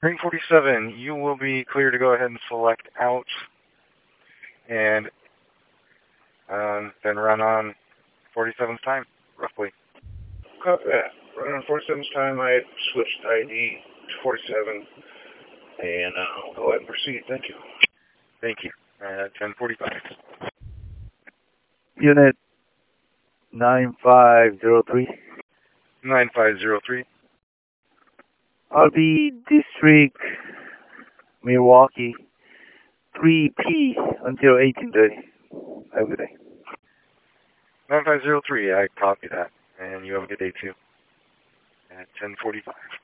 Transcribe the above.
Ring 47, you will be clear to go ahead and select out and then run on 47's time, roughly. Copy that. Run on 47's time. I switched ID to 47, and I'll go ahead and proceed. Thank you. Thank you. 10:45. Unit 9503. 9503. I'll be District Milwaukee 3P until 1830 every day. 9503, I copy that. And you have a good day too. At 10:45.